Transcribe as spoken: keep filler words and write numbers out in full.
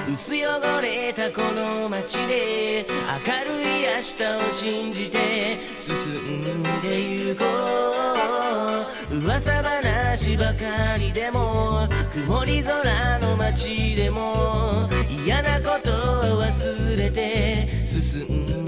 薄汚れたこの街で明るい明日を信じて進んでゆこう。噂話ばかりでも曇り空の街でも嫌なことを忘れて進んで